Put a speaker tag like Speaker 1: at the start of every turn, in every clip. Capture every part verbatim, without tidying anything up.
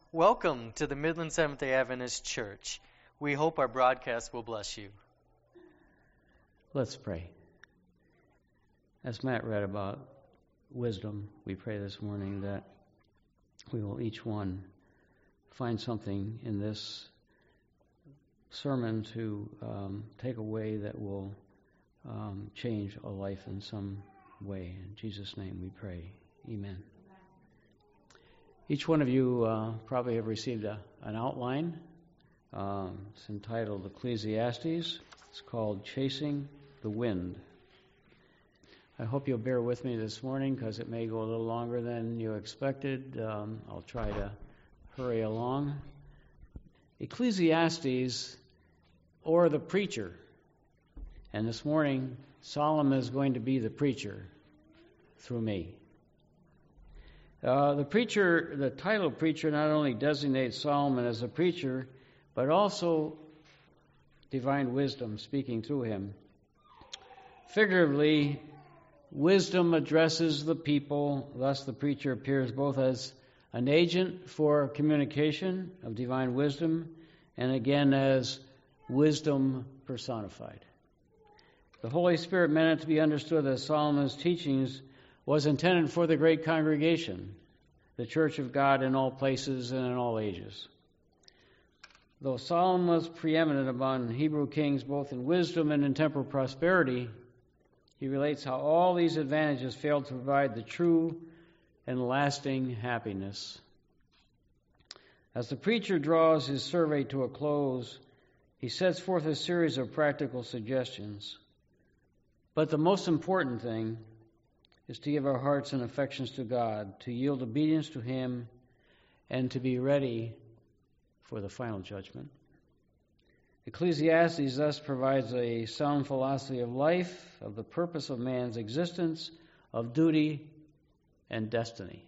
Speaker 1: Welcome to the Midland Seventh-day Adventist Church. We hope our broadcast will bless you.
Speaker 2: Let's pray. As Matt read about wisdom, we pray this morning that we will each one find something in this sermon to um, take away that will um, change a life in some way. In Jesus' name we pray. Amen. Each one of you uh, probably have received a, an outline. Um, it's entitled Ecclesiastes. It's called Chasing the Wind. I hope you'll bear with me this morning because it may go a little longer than you expected. Um, I'll try to hurry along. Ecclesiastes, or the preacher. And this morning, Solomon is going to be the preacher through me. Uh, the preacher, the title preacher, not only designates Solomon as a preacher, but also divine wisdom speaking through him. Figuratively, wisdom addresses the people, thus the preacher appears both as an agent for communication of divine wisdom, and again as wisdom personified. The Holy Spirit meant it to be understood that Solomon's teachings was intended for the great congregation, the church of God in all places and in all ages. Though Solomon was preeminent among Hebrew kings both in wisdom and in temporal prosperity, he relates how all these advantages failed to provide the true and lasting happiness. As the preacher draws his survey to a close, he sets forth a series of practical suggestions. But the most important thing is to give our hearts and affections to God, to yield obedience to Him, and to be ready for the final judgment. Ecclesiastes thus provides a sound philosophy of life, of the purpose of man's existence, of duty and destiny.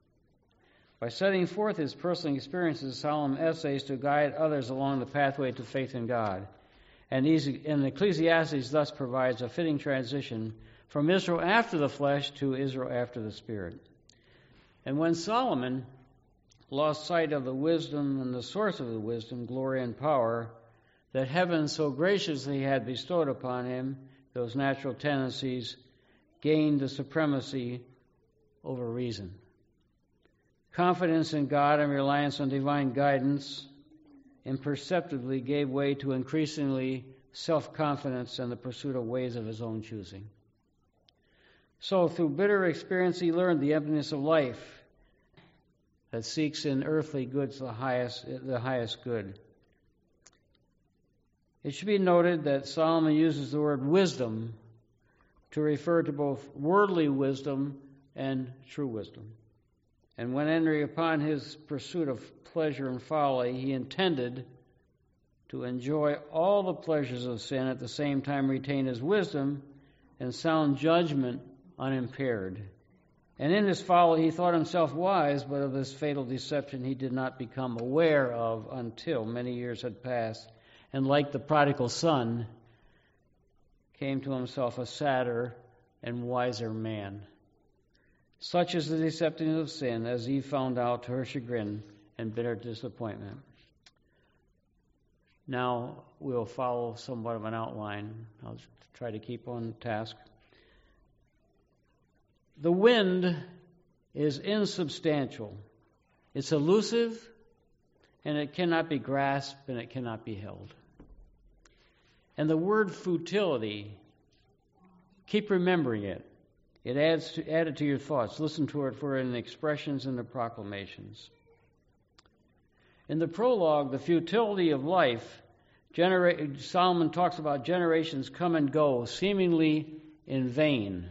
Speaker 2: By setting forth his personal experiences, Solomon essays to guide others along the pathway to faith in God. And, and Ecclesiastes thus provides a fitting transition from Israel after the flesh to Israel after the Spirit. And when Solomon lost sight of the wisdom and the source of the wisdom, glory, and power that heaven so graciously had bestowed upon him, those natural tendencies gained the supremacy over reason. Confidence in God and reliance on divine guidance imperceptibly gave way to increasingly self-confidence and the pursuit of ways of his own choosing. So, through bitter experience, he learned the emptiness of life that seeks in earthly goods the highest, the highest good. It should be noted that Solomon uses the word wisdom to refer to both worldly wisdom and true wisdom. And when entering upon his pursuit of pleasure and folly, he intended to enjoy all the pleasures of sin, at the same time retain his wisdom and sound judgment unimpaired. And in his folly he thought himself wise, but of this fatal deception he did not become aware of until many years had passed, and like the prodigal son, came to himself a sadder and wiser man. Such is the deception of sin, as Eve found out to her chagrin and bitter disappointment. Now we'll follow somewhat of an outline. I'll try to keep on task. The wind is insubstantial. It's elusive, and it cannot be grasped, and it cannot be held. And the word futility, keep remembering it. It adds to, add it to your thoughts. Listen to it for in the expressions and the proclamations. In the prologue, the futility of life, genera- Solomon talks about generations come and go, seemingly in vain.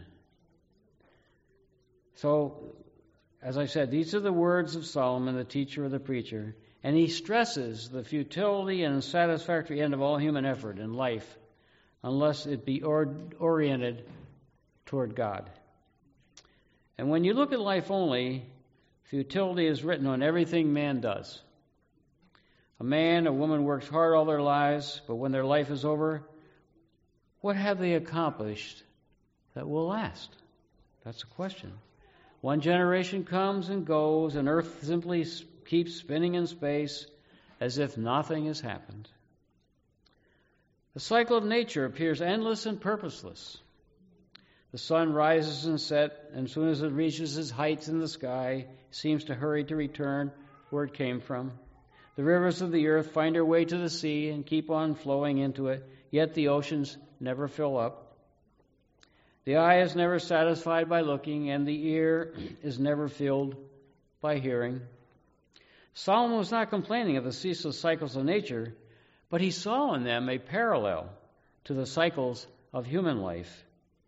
Speaker 2: So, as I said, these are the words of Solomon, the teacher or the preacher, and he stresses the futility and unsatisfactory end of all human effort in life unless it be or- oriented toward God. And when you look at life only, futility is written on everything man does. A man, a woman works hard all their lives, but when their life is over, what have they accomplished that will last? That's the question. One generation comes and goes, and earth simply keep spinning in space as if nothing has happened. The cycle of nature appears endless and purposeless. The sun rises and sets, and as soon as it reaches its heights in the sky, it seems to hurry to return where it came from. The rivers of the earth find their way to the sea and keep on flowing into it, yet the oceans never fill up. The eye is never satisfied by looking, and the ear is never filled by hearing. Solomon was not complaining of the ceaseless cycles of nature, but he saw in them a parallel to the cycles of human life.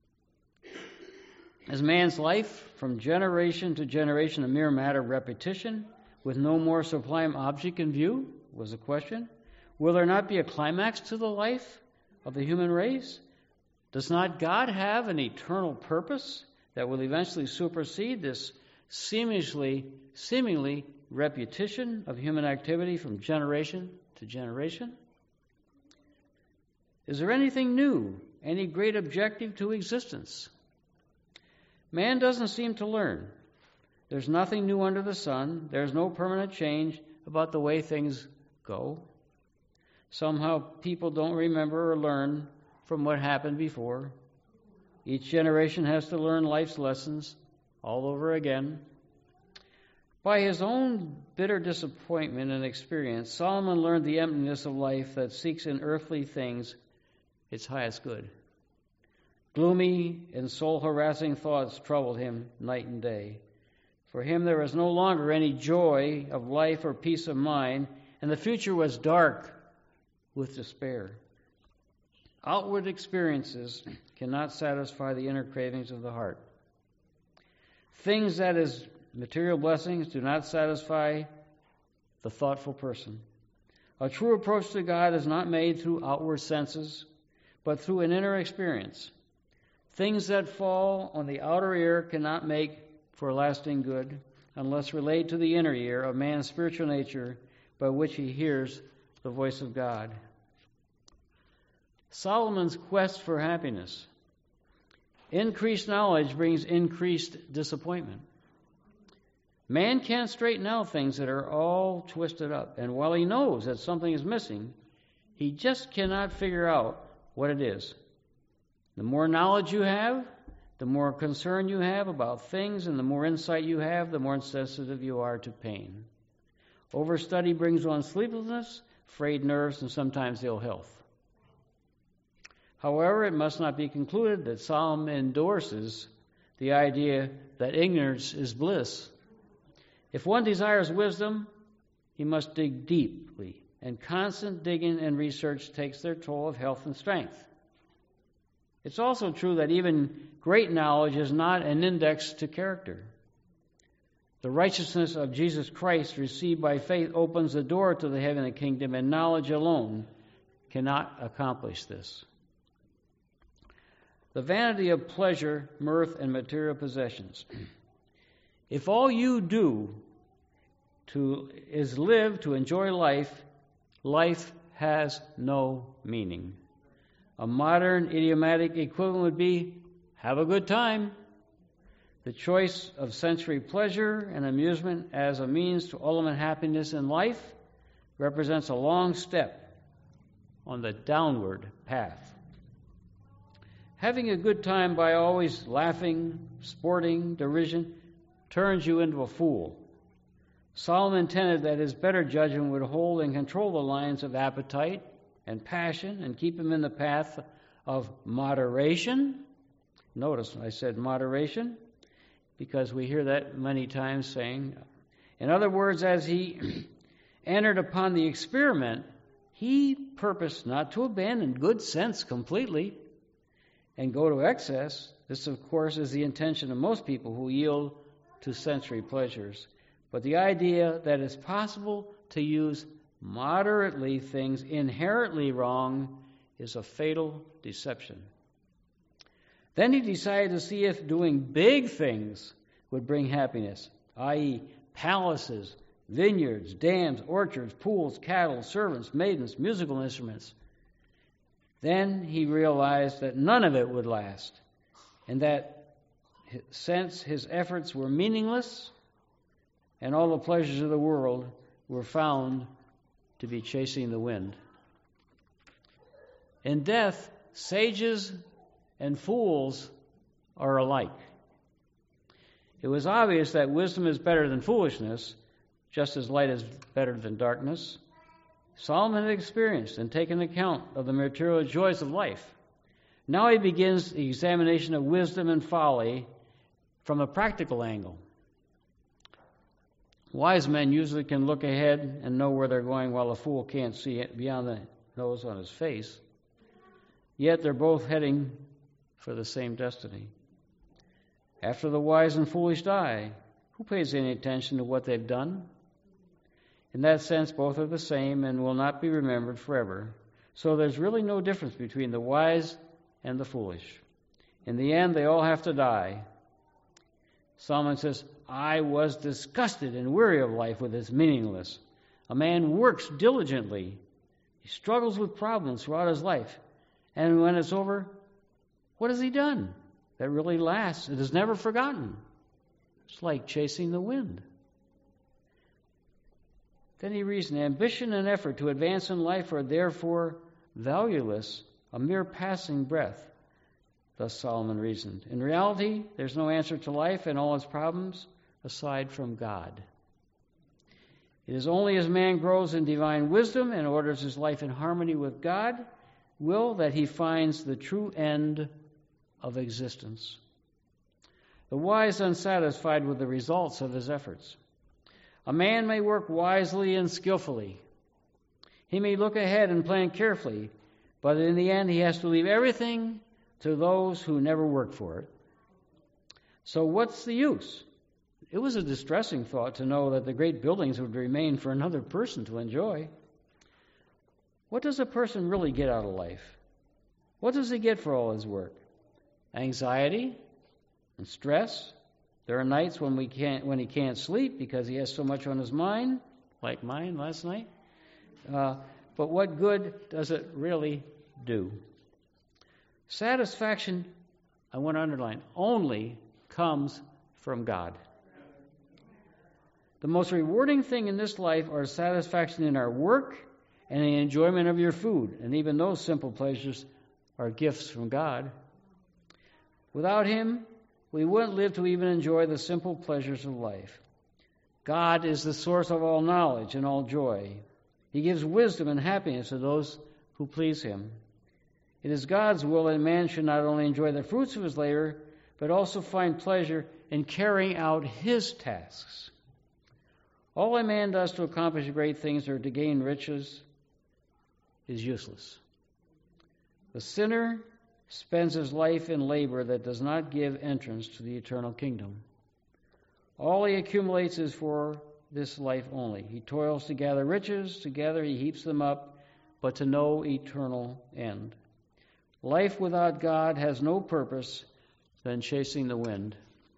Speaker 2: Is man's life from generation to generation a mere matter of repetition, with no more sublime object in view, was the question. Will there not be a climax to the life of the human race? Does not God have an eternal purpose that will eventually supersede this seemingly, seemingly repetition of human activity from generation to generation? Is there anything new, any great objective to existence? Man doesn't seem to learn. There's nothing new under the sun. There's no permanent change about the way things go. Somehow people don't remember or learn from what happened before. Each generation has to learn life's lessons all over again. By his own bitter disappointment and experience, Solomon learned the emptiness of life that seeks in earthly things its highest good. Gloomy and soul-harassing thoughts troubled him night and day. For him there was no longer any joy of life or peace of mind, and the future was dark with despair. Outward experiences cannot satisfy the inner cravings of the heart. Things, that is, material blessings, do not satisfy the thoughtful person. A true approach to God is not made through outward senses, but through an inner experience. Things that fall on the outer ear cannot make for lasting good unless relayed to the inner ear of man's spiritual nature, by which he hears the voice of God. Solomon's quest for happiness. Increased knowledge brings increased disappointment. Man can't straighten out things that are all twisted up, and while he knows that something is missing, he just cannot figure out what it is. The more knowledge you have, the more concern you have about things, and the more insight you have, the more sensitive you are to pain. Overstudy brings on sleeplessness, frayed nerves, and sometimes ill health. However, it must not be concluded that Solomon endorses the idea that ignorance is bliss. If one desires wisdom, he must dig deeply, and constant digging and research takes their toll of health and strength. It's also true that even great knowledge is not an index to character. The righteousness of Jesus Christ received by faith opens the door to the heavenly kingdom, and knowledge alone cannot accomplish this. The vanity of pleasure, mirth, and material possessions. If all you do to is live to enjoy life, life has no meaning. A modern idiomatic equivalent would be, have a good time. The choice of sensory pleasure and amusement as a means to ultimate happiness in life represents a long step on the downward path. Having a good time by always laughing, sporting, derision, turns you into a fool. Solomon intended that his better judgment would hold and control the lines of appetite and passion and keep him in the path of moderation. Notice I said moderation, because we hear that many times saying. In other words, as he entered upon the experiment, he purposed not to abandon good sense completely and go to excess. This, of course, is the intention of most people who yield to sensory pleasures. But the idea that it's possible to use moderately things inherently wrong is a fatal deception. Then he decided to see if doing big things would bring happiness, that is, palaces, vineyards, dams, orchards, pools, cattle, servants, maidens, musical instruments. Then he realized that none of it would last, and that since his efforts were meaningless, and all the pleasures of the world were found to be chasing the wind. In death, sages and fools are alike. It was obvious that wisdom is better than foolishness, just as light is better than darkness. Solomon had experienced and taken account of the material joys of life. Now he begins the examination of wisdom and folly from a practical angle. Wise men usually can look ahead and know where they're going, while a fool can't see it beyond the nose on his face. Yet they're both heading for the same destiny. After the wise and foolish die, who pays any attention to what they've done? In that sense, both are the same and will not be remembered forever. So there's really no difference between the wise and the foolish. In the end, they all have to die. Solomon says, I was disgusted and weary of life with its meaningless. A man works diligently. He struggles with problems throughout his life. And when it's over, what has he done that really lasts? It is never forgotten. It's like chasing the wind. Then he reasoned, ambition and effort to advance in life are therefore valueless, a mere passing breath. Thus Solomon reasoned. In reality, there's no answer to life and all its problems aside from God. It is only as man grows in divine wisdom and orders his life in harmony with God will that he finds the true end of existence. The wise unsatisfied with the results of his efforts. A man may work wisely and skillfully. He may look ahead and plan carefully, but in the end he has to leave everything to those who never worked for it. So what's the use? It was a distressing thought to know that the great buildings would remain for another person to enjoy. What does a person really get out of life? What does he get for all his work? Anxiety and stress. There are nights when we can't, when he can't sleep because he has so much on his mind, like mine last night. Uh, but what good does it really do? Satisfaction, I want to underline, only comes from God. The most rewarding thing in this life are satisfaction in our work and the enjoyment of your food. And even those simple pleasures are gifts from God. Without Him, we wouldn't live to even enjoy the simple pleasures of life. God is the source of all knowledge and all joy. He gives wisdom and happiness to those who please Him. It is God's will that man should not only enjoy the fruits of his labor, but also find pleasure in carrying out His tasks. All a man does to accomplish great things or to gain riches is useless. The sinner spends his life in labor that does not give entrance to the eternal kingdom. All he accumulates is for this life only. He toils to gather riches, together he heaps them up, but to no eternal end. Life without God has no purpose than chasing the wind.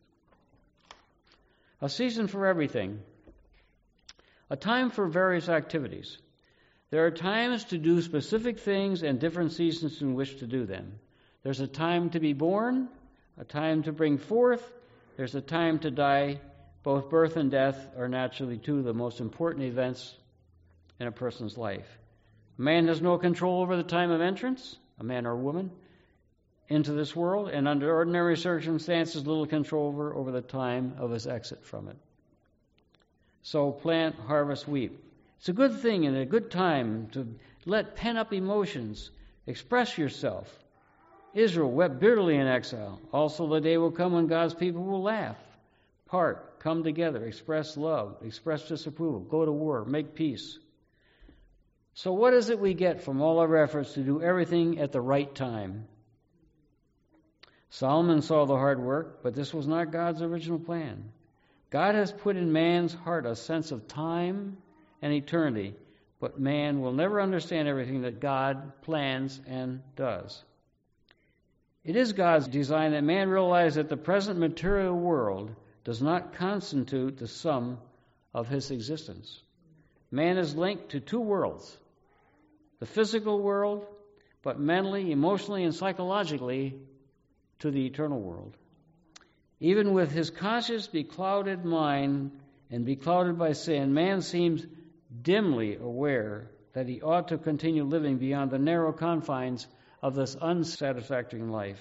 Speaker 2: A season for everything. A time for various activities. There are times to do specific things and different seasons in which to do them. There's a time to be born, a time to bring forth, there's a time to die. Both birth and death are naturally two of the most important events in a person's life. A man has no control over the time of entrance, a man or woman, into this world, and under ordinary circumstances, little control over, over the time of his exit from it. So plant, harvest, weep. It's a good thing and a good time to let pent-up emotions express yourself. Israel wept bitterly in exile. Also the day will come when God's people will laugh, part, come together, express love, express disapproval, go to war, make peace. So what is it we get from all our efforts to do everything at the right time? Solomon saw the hard work, but this was not God's original plan. God has put in man's heart a sense of time and eternity, but man will never understand everything that God plans and does. It is God's design that man realize that the present material world does not constitute the sum of his existence. Man is linked to two worlds, the physical world, but mentally, emotionally, and psychologically to the eternal world. Even with his conscious, beclouded mind and be clouded by sin, man seems dimly aware that he ought to continue living beyond the narrow confines of this unsatisfactory life.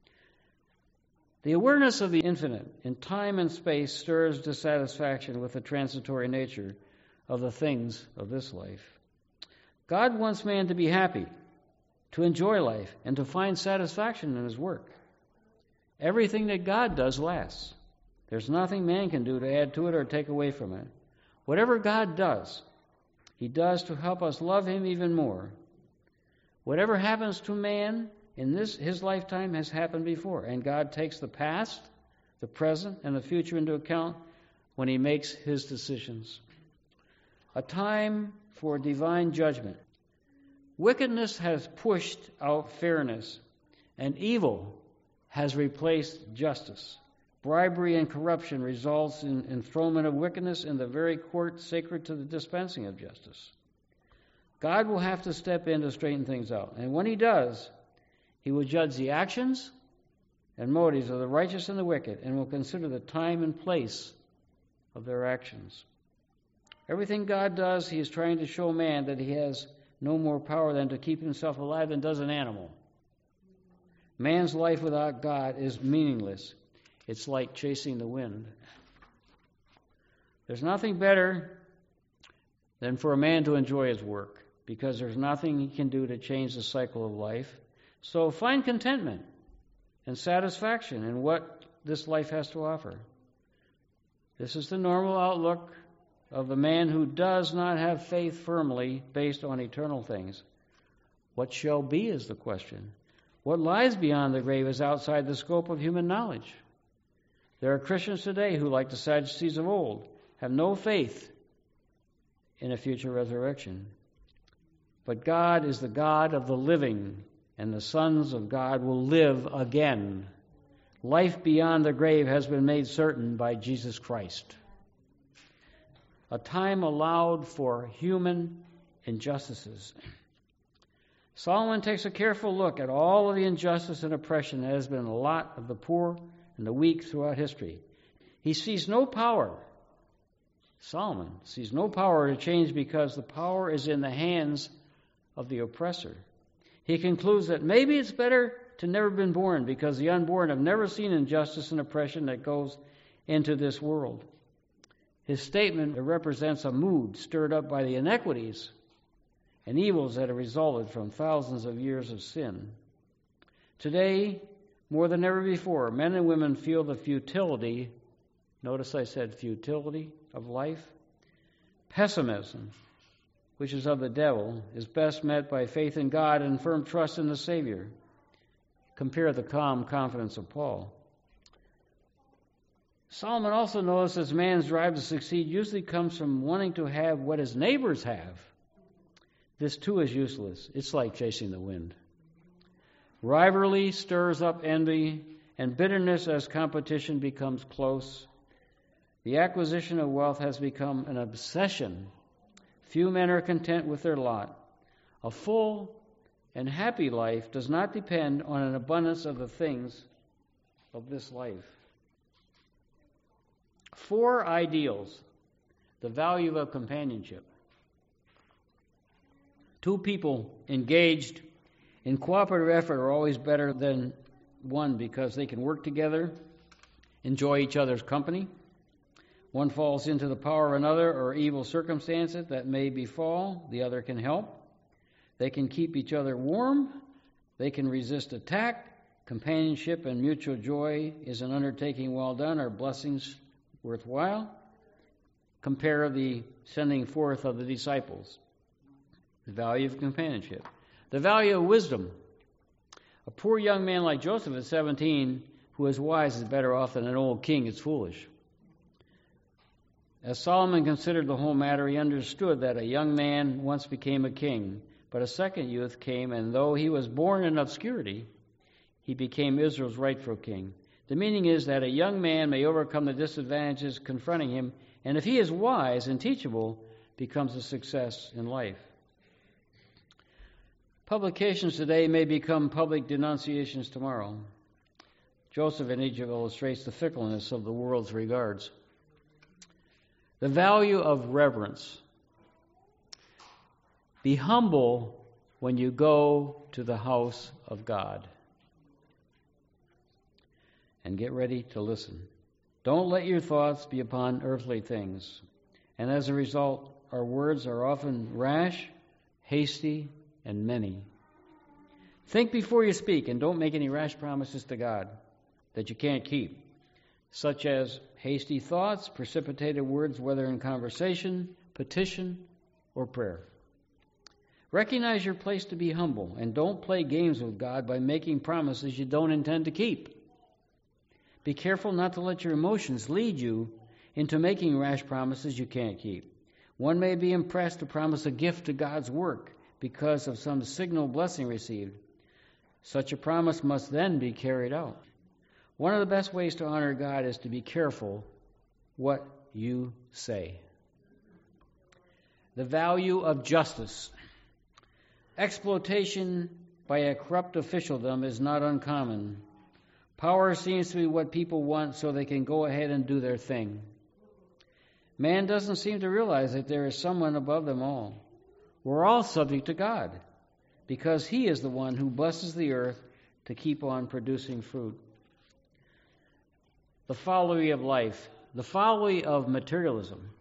Speaker 2: The awareness of the infinite in time and space stirs dissatisfaction with the transitory nature of the things of this life. God wants man to be happy, to enjoy life, and to find satisfaction in his work. Everything that God does lasts. There's nothing man can do to add to it or take away from it. Whatever God does, he does to help us love him even more. Whatever happens to man in this his lifetime has happened before, and God takes the past, the present, and the future into account when he makes his decisions. A time for divine judgment. Wickedness has pushed out fairness, and evil has replaced justice. Bribery and corruption results in enthronement of wickedness in the very court sacred to the dispensing of justice. God will have to step in to straighten things out. And when he does, he will judge the actions and motives of the righteous and the wicked, and will consider the time and place of their actions. Everything God does, he is trying to show man that he has no more power than to keep himself alive than does an animal. Man's life without God is meaningless. It's like chasing the wind. There's nothing better than for a man to enjoy his work, because there's nothing he can do to change the cycle of life. So find contentment and satisfaction in what this life has to offer. This is the normal outlook of the man who does not have faith firmly based on eternal things. What shall be is the question. What lies beyond the grave is outside the scope of human knowledge. There are Christians today who, like the Sadducees of old, have no faith in a future resurrection. But God is the God of the living, and the sons of God will live again. Life beyond the grave has been made certain by Jesus Christ. A time allowed for human injustices. Solomon takes a careful look at all of the injustice and oppression that has been a lot of the poor and the weak throughout history. He sees no power. Solomon sees no power to change because the power is in the hands of the oppressor. He concludes that maybe it's better to never have been born, because the unborn have never seen injustice and oppression that goes into this world. His statement represents a mood stirred up by the inequities and evils that have resulted from thousands of years of sin. Today, more than ever before, men and women feel the futility, notice I said futility, of life. Pessimism, which is of the devil, is best met by faith in God and firm trust in the Savior. Compare the calm confidence of Paul. Solomon also notices man's drive to succeed usually comes from wanting to have what his neighbors have. This too is useless. It's like chasing the wind. Rivalry stirs up envy, and bitterness as competition becomes close. The acquisition of wealth has become an obsession. Few men are content with their lot. A full and happy life does not depend on an abundance of the things of this life. Four ideals. The value of companionship. Two people engaged in cooperative effort are always better than one, because they can work together, enjoy each other's company. One falls into the power of another or evil circumstances that may befall, the other can help. They can keep each other warm. They can resist attack. Companionship and mutual joy is an undertaking well done, are blessings worthwhile. Compare the sending forth of the disciples. The value of companionship. The value of wisdom. A poor young man like Joseph at seventeen, who is wise, is better off than an old king is foolish. As Solomon considered the whole matter, he understood that a young man once became a king, but a second youth came, and though he was born in obscurity, he became Israel's rightful king. The meaning is that a young man may overcome the disadvantages confronting him, and if he is wise and teachable, becomes a success in life. Publications today may become public denunciations tomorrow. Joseph in Egypt illustrates the fickleness of the world's regards. The value of reverence. Be humble when you go to the house of God. And get ready to listen. Don't let your thoughts be upon earthly things. And as a result, our words are often rash, hasty, and many. Think before you speak, and don't make any rash promises to God that you can't keep, such as hasty thoughts, precipitated words, whether in conversation, petition, or prayer. Recognize your place to be humble, and don't play games with God by making promises you don't intend to keep. Be careful not to let your emotions lead you into making rash promises you can't keep. One may be impressed to promise a gift to God's work because of some signal blessing received. Such a promise must then be carried out. One of the best ways to honor God is to be careful what you say. The value of justice. Exploitation by a corrupt officialdom is not uncommon. Power seems to be what people want so they can go ahead and do their thing. Man doesn't seem to realize that there is someone above them all. We're all subject to God because He is the one who blesses the earth to keep on producing fruit. The folly of life, the folly of materialism.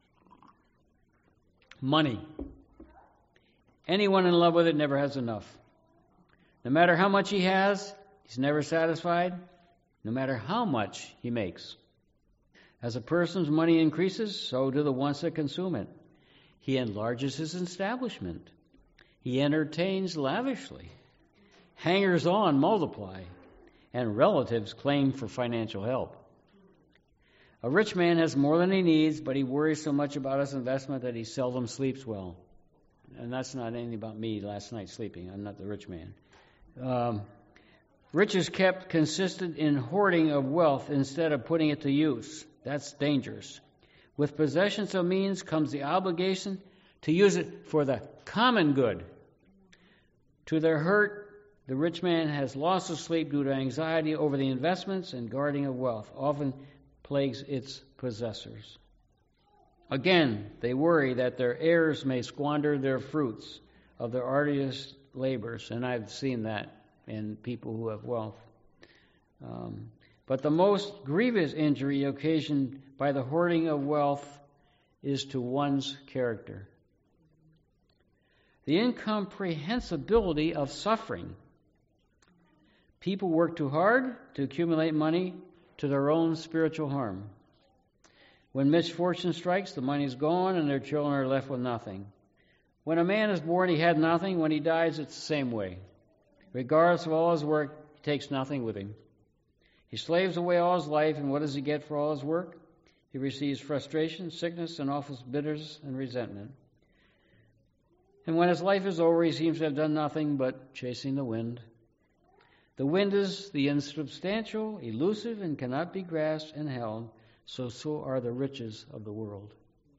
Speaker 2: Money. Anyone in love with it never has enough. No matter how much he has, he's never satisfied, no matter how much he makes. As a person's money increases, so do the wants that consume it. He enlarges his establishment. He entertains lavishly. Hangers-on multiply, and relatives claim for financial help. A rich man has more than he needs, but he worries so much about his investment that he seldom sleeps well. And that's not anything about me last night sleeping. I'm not the rich man. Um, rich is kept consistent in hoarding of wealth instead of putting it to use. That's dangerous. With possessions of means comes the obligation to use it for the common good. To their hurt, the rich man has loss of sleep due to anxiety over the investments and guarding of wealth, often plagues its possessors. Again, they worry that their heirs may squander their fruits of their arduous labors, and I've seen that in people who have wealth. Um, but the most grievous injury occasioned by the hoarding of wealth is to one's character. The incomprehensibility of suffering. People work too hard to accumulate money to their own spiritual harm. When misfortune strikes, the money is gone and their children are left with nothing. When a man is born, he had nothing. When he dies, it's the same way. Regardless of all his work, he takes nothing with him. He slaves away all his life, and what does he get for all his work? He receives frustration, sickness, and often bitterness and resentment. And when his life is over, he seems to have done nothing but chasing the wind. The wind is the insubstantial, elusive, and cannot be grasped and held, so so are the riches of the world.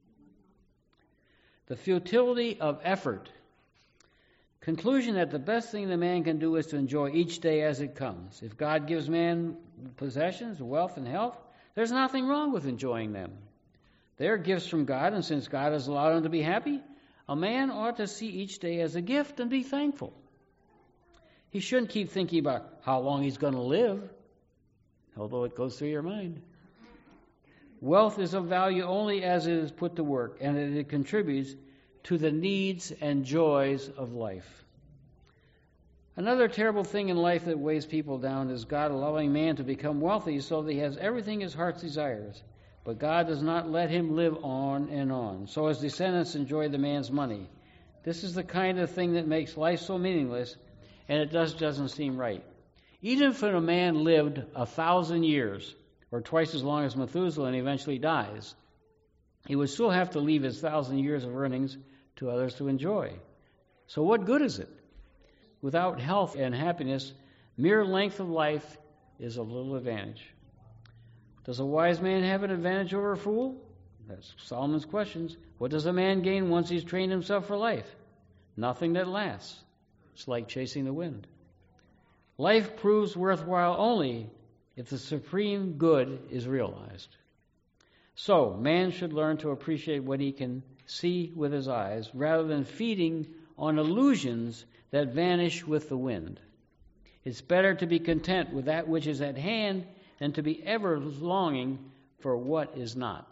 Speaker 2: The futility of effort. Conclusion that the best thing the man can do is to enjoy each day as it comes. If God gives man possessions, wealth, and health, there's nothing wrong with enjoying them. They are gifts from God, and since God has allowed him to be happy, a man ought to see each day as a gift and be thankful. He shouldn't keep thinking about how long he's going to live, although it goes through your mind. Wealth is of value only as it is put to work, and it contributes to the needs and joys of life. Another terrible thing in life that weighs people down is God allowing man to become wealthy so that he has everything his heart desires. But God does not let him live on and on, so his descendants enjoy the man's money. This is the kind of thing that makes life so meaningless, and it just doesn't seem right. Even if a man lived a thousand years, or twice as long as Methuselah, and eventually dies, he would still have to leave his thousand years of earnings to others to enjoy. So what good is it? Without health and happiness, mere length of life is of little advantage. Does a wise man have an advantage over a fool? That's Solomon's questions. What does a man gain once he's trained himself for life? Nothing that lasts. It's like chasing the wind. Life proves worthwhile only if the supreme good is realized. So, man should learn to appreciate what he can see with his eyes rather than feeding on illusions that vanish with the wind. It's better to be content with that which is at hand than to be ever longing for what is not.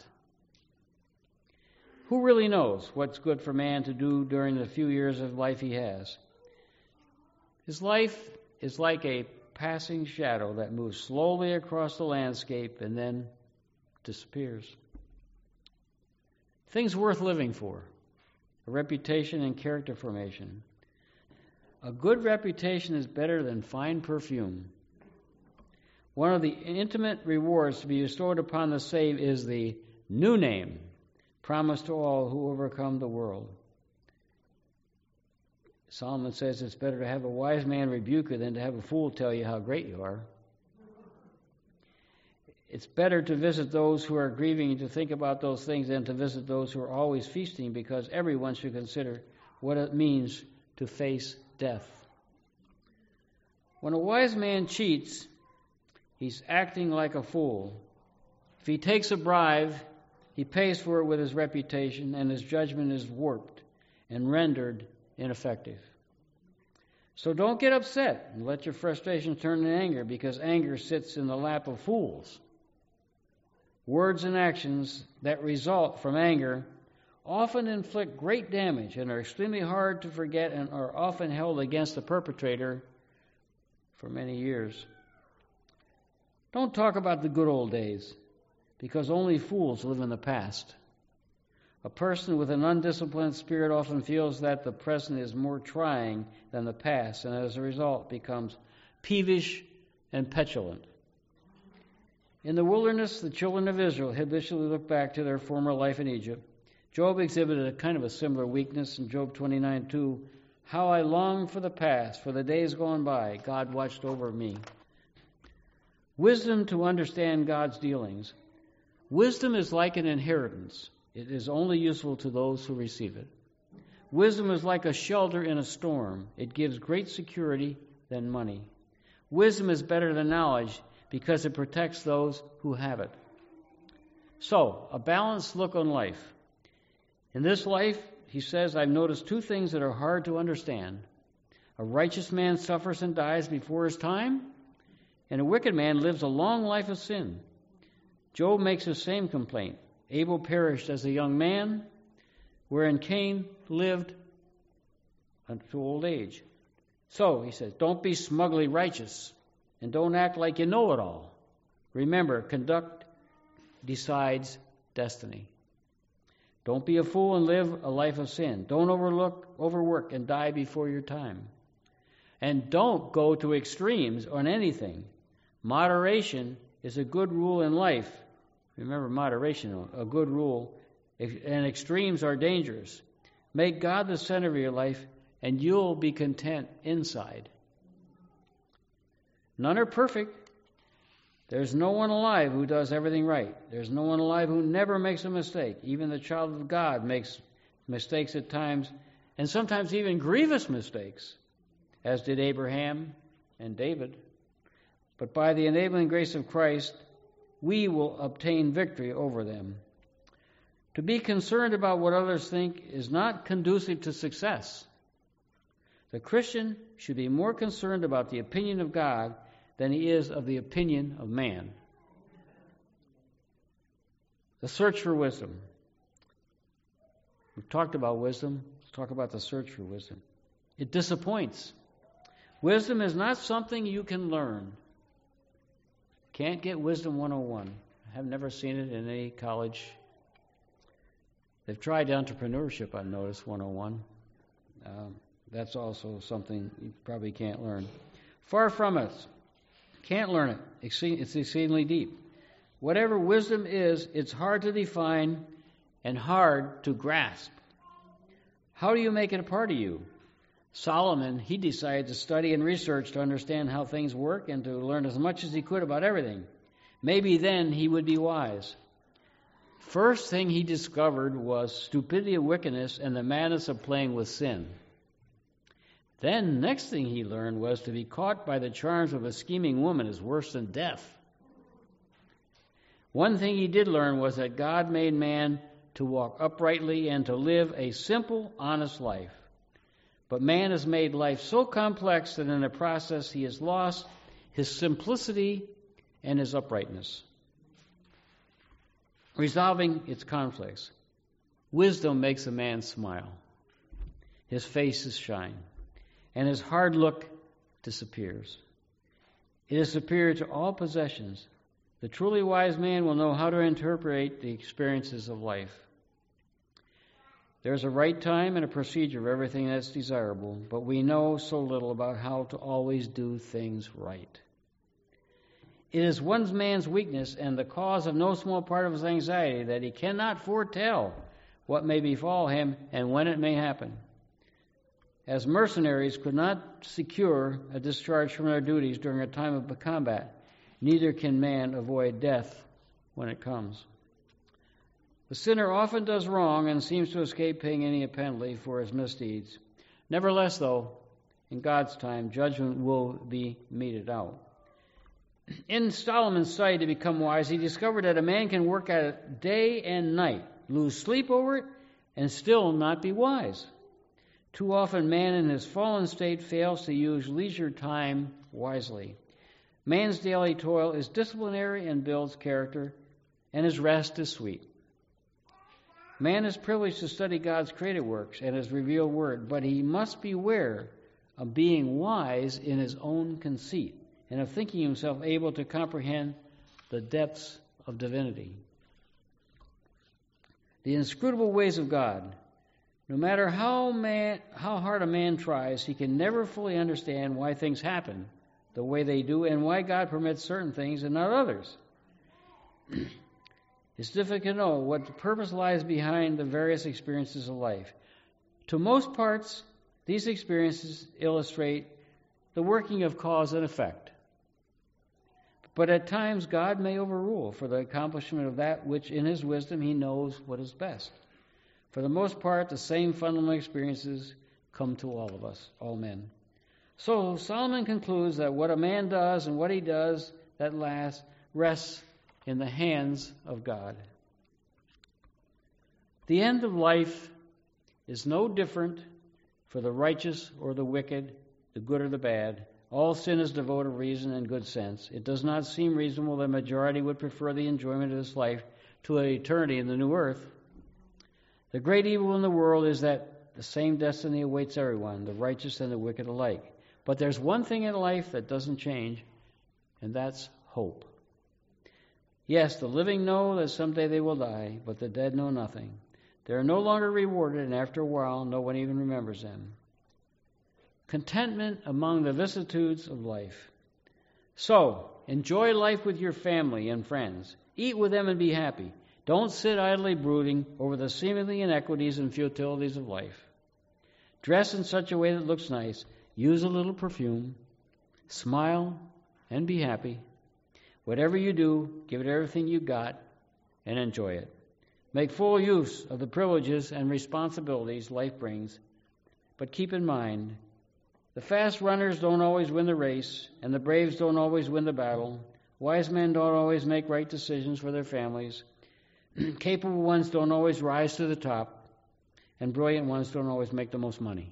Speaker 2: Who really knows what's good for man to do during the few years of life he has? His life is like a passing shadow that moves slowly across the landscape and then disappears. Things worth living for, a reputation and character formation. A good reputation is better than fine perfume. One of the intimate rewards to be bestowed upon the saved is the new name promised to all who overcome the world. Solomon says it's better to have a wise man rebuke you than to have a fool tell you how great you are. It's better to visit those who are grieving and to think about those things than to visit those who are always feasting, because everyone should consider what it means to face death. When a wise man cheats, he's acting like a fool. If he takes a bribe, he pays for it with his reputation, and his judgment is warped and rendered ineffective. So don't get upset and let your frustration turn to anger, because anger sits in the lap of fools. Words and actions that result from anger often inflict great damage and are extremely hard to forget and are often held against the perpetrator for many years. Don't talk about the good old days, because only fools live in the past. A person with an undisciplined spirit often feels that the present is more trying than the past, and as a result becomes peevish and petulant. In the wilderness, the children of Israel habitually looked back to their former life in Egypt. Job exhibited a kind of a similar weakness in Job twenty-nine two. How I long for the past, for the days gone by, God watched over me. Wisdom to understand God's dealings. Wisdom is like an inheritance. It is only useful to those who receive it. Wisdom is like a shelter in a storm. It gives great security than money. Wisdom is better than knowledge because it protects those who have it. So, a balanced look on life. In this life, he says, I've noticed two things that are hard to understand. A righteous man suffers and dies before his time, and a wicked man lives a long life of sin. Job makes the same complaint. Abel perished as a young man, wherein Cain lived unto old age. So, he says, don't be smugly righteous, and don't act like you know it all. Remember, conduct decides destiny. Don't be a fool and live a life of sin. Don't overlook, overwork and die before your time. And don't go to extremes on anything. Moderation is a good rule in life. Remember, moderation, a good rule, and extremes are dangerous. Make God the center of your life, and you'll be content inside. None are perfect. There's no one alive who does everything right. There's no one alive who never makes a mistake. Even the child of God makes mistakes at times, and sometimes even grievous mistakes, as did Abraham and David. But by the enabling grace of Christ, we will obtain victory over them. To be concerned about what others think is not conducive to success. The Christian should be more concerned about the opinion of God than he is of the opinion of man. The search for wisdom. We've talked about wisdom. Let's talk about the search for wisdom. It disappoints. Wisdom is not something you can learn. Can't get Wisdom one oh one. I've never seen it in any college. They've tried entrepreneurship, I've noticed, one oh one. Um, that's also something you probably can't learn. Far from it. Can't learn it. It's exceedingly deep. Whatever wisdom is, it's hard to define and hard to grasp. How do you make it a part of you? Solomon, he decided to study and research to understand how things work and to learn as much as he could about everything. Maybe then he would be wise. First thing he discovered was stupidity of wickedness and the madness of playing with sin. Then, next thing he learned was to be caught by the charms of a scheming woman is worse than death. One thing he did learn was that God made man to walk uprightly and to live a simple, honest life. But man has made life so complex that in the process he has lost his simplicity and his uprightness, resolving its conflicts. Wisdom makes a man smile. His faces shine, and his hard look disappears. It is superior to all possessions. The truly wise man will know how to interpret the experiences of life. There's a right time and a procedure of everything that's desirable, but we know so little about how to always do things right. It is one man's weakness and the cause of no small part of his anxiety that he cannot foretell what may befall him and when it may happen. As mercenaries could not secure a discharge from their duties during a time of combat, neither can man avoid death when it comes. The sinner often does wrong and seems to escape paying any penalty for his misdeeds. Nevertheless, though, in God's time, judgment will be meted out. In Solomon's study to become wise, he discovered that a man can work at it day and night, lose sleep over it, and still not be wise. Too often, man in his fallen state fails to use leisure time wisely. Man's daily toil is disciplinary and builds character, and his rest is sweet. Man is privileged to study God's created works and His revealed word, but he must beware of being wise in his own conceit and of thinking himself able to comprehend the depths of divinity. The inscrutable ways of God. No matter how man, how hard a man tries, he can never fully understand why things happen the way they do and why God permits certain things and not others. It's difficult to know what the purpose lies behind the various experiences of life. To most parts, these experiences illustrate the working of cause and effect. But at times, God may overrule for the accomplishment of that which in His wisdom He knows what is best. For the most part, the same fundamental experiences come to all of us, all men. So Solomon concludes that what a man does and what he does that lasts rests in the hands of God. The end of life is no different for the righteous or the wicked, the good or the bad. All sin is devoid of reason and good sense. It does not seem reasonable that the majority would prefer the enjoyment of this life to an eternity in the new earth. The great evil in the world is that the same destiny awaits everyone, the righteous and the wicked alike. But there's one thing in life that doesn't change, and that's hope. Yes, the living know that someday they will die, but the dead know nothing. They are no longer rewarded, and after a while, no one even remembers them. Contentment among the vicissitudes of life. So, enjoy life with your family and friends. Eat with them and be happy. Don't sit idly brooding over the seemingly inequities and futilities of life. Dress in such a way that looks nice. Use a little perfume. Smile and be happy. Whatever you do, give it everything you got and enjoy it. Make full use of the privileges and responsibilities life brings, but keep in mind, the fast runners don't always win the race, and the braves don't always win the battle. Wise men don't always make right decisions for their families. Capable ones don't always rise to the top, and brilliant ones don't always make the most money.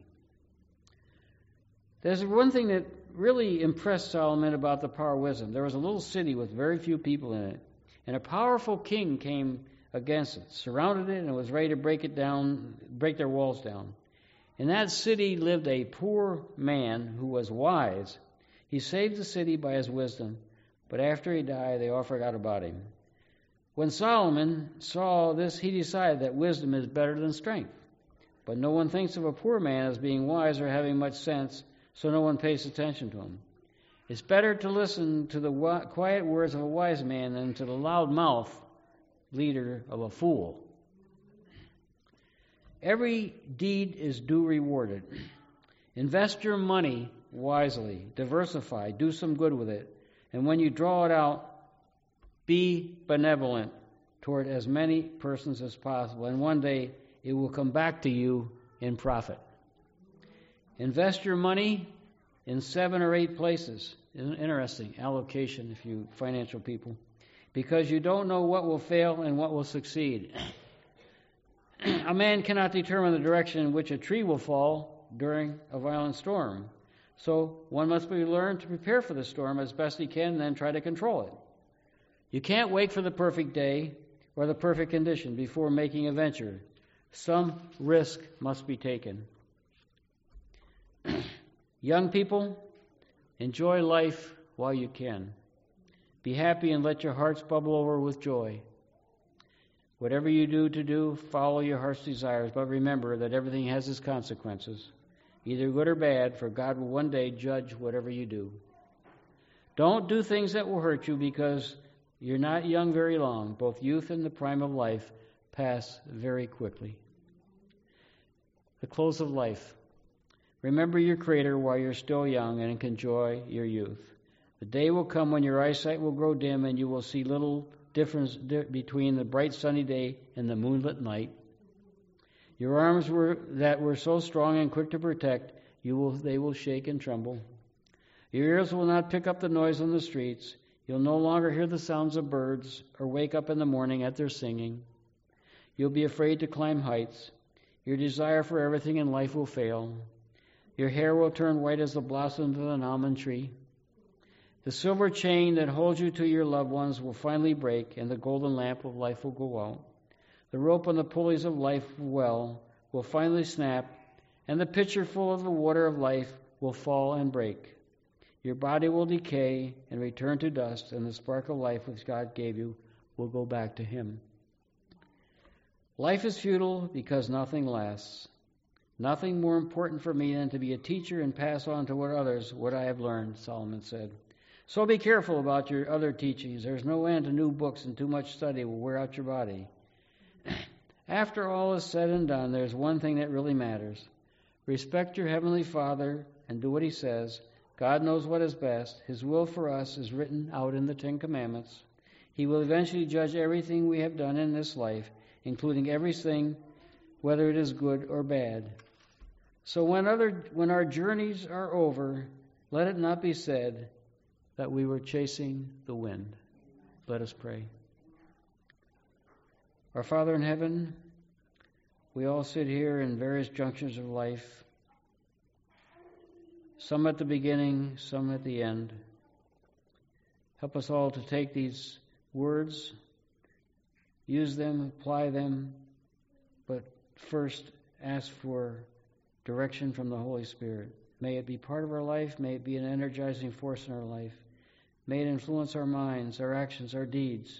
Speaker 2: There's one thing that really impressed Solomon about the power of wisdom. There was a little city with very few people in it, and a powerful king came against it, surrounded it, and was ready to break it down, break their walls down. In that city lived a poor man who was wise. He saved the city by his wisdom, but after he died, they all forgot about him. When Solomon saw this, he decided that wisdom is better than strength. But no one thinks of a poor man as being wise or having much sense, so no one pays attention to him. It's better to listen to the quiet words of a wise man than to the loud mouth leader of a fool. Every deed is due rewarded. Invest your money wisely, diversify, do some good with it, and when you draw it out, be benevolent toward as many persons as possible, and one day it will come back to you in profit. Invest your money in seven or eight places. Interesting allocation if you financial people. because you don't know what will fail and what will succeed. A man cannot determine the direction in which a tree will fall during a violent storm. So one must be learned to prepare for the storm as best he can and then try to control it. You can't wait for the perfect day or the perfect condition before making a venture. Some risk must be taken. Young people, enjoy life while you can. Be happy and let your hearts bubble over with joy. Whatever you do to do, follow your heart's desires, but remember that everything has its consequences, either good or bad, for God will one day judge whatever you do. Don't do things that will hurt you because you're not young very long. Both youth and the prime of life pass very quickly. The close of life. Remember your Creator while you're still young and can enjoy your youth. The day will come when your eyesight will grow dim and you will see little difference between the bright sunny day and the moonlit night. Your arms were that were so strong and quick to protect, you will they will shake and tremble. Your ears will not pick up the noise on the streets. You'll no longer hear the sounds of birds or wake up in the morning at their singing. You'll be afraid to climb heights. Your desire for everything in life will fail. Your hair will turn white as the blossoms of an almond tree. The silver chain that holds you to your loved ones will finally break, and the golden lamp of life will go out. The rope on the pulleys of life well will finally snap, and the pitcher full of the water of life will fall and break. Your body will decay and return to dust, and the spark of life which God gave you will go back to Him. Life is futile because nothing lasts. Nothing more important for me than to be a teacher and pass on to what others what I have learned, Solomon said. So be careful about your other teachings. There's no end to new books, and too much study will wear out your body. After all is said and done, there's one thing that really matters. Respect your Heavenly Father and do what He says. God knows what is best. His will for us is written out in the Ten Commandments. He will eventually judge everything we have done in this life, including everything, whether it is good or bad. So when other when our journeys are over, let it not be said that we were chasing the wind. Let us pray. Our Father in heaven, we all sit here in various junctures of life, some at the beginning, some at the end. Help us all to take these words, use them, apply them, but first ask for direction from the Holy Spirit. May it be part of our life. May it be an energizing force in our life. May it influence our minds, our actions, our deeds.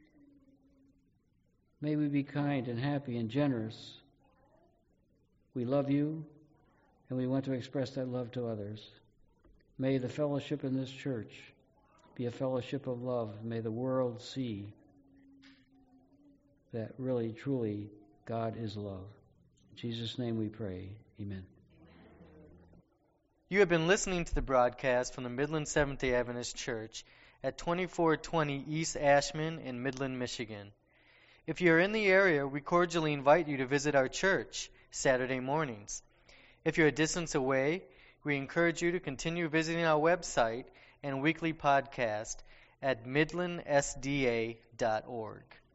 Speaker 2: May we be kind and happy and generous. We love you, and we want to express that love to others. May the fellowship in this church be a fellowship of love. May the world see that really, truly, God is love. In Jesus' name we pray. Amen.
Speaker 1: You have been listening to the broadcast from the Midland Seventh-day Adventist Church at twenty-four twenty East Ashman in Midland, Michigan. If you are in the area, we cordially invite you to visit our church Saturday mornings. If you're a distance away, we encourage you to continue visiting our website and weekly podcast at midland s d a dot org.